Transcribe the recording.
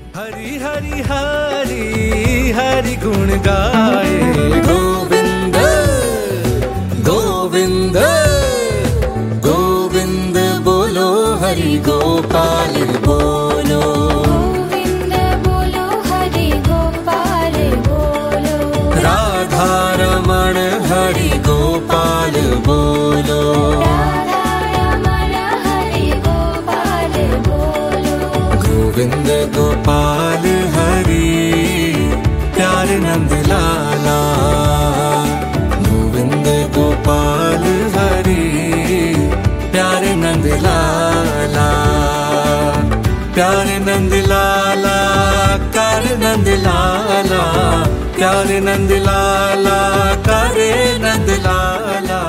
हरि हरि हरि हरि गुण गाए गोविंद गोविंद गोविंद बोलो हरि गोपाल बोलो गोविंद बोलो हरि गोपाल बोलो राधा रमण हरि गोपाल बोलो राधा रमण हरि गोपाल बोलो गोविंद गोपाल हरि प्यारे नंद लाला गोविंद गोपाल हरि प्यारे नंद लाला प्यारे नंद लाला करे नंद लाला प्यारे नंद लाला करे नंद लाला।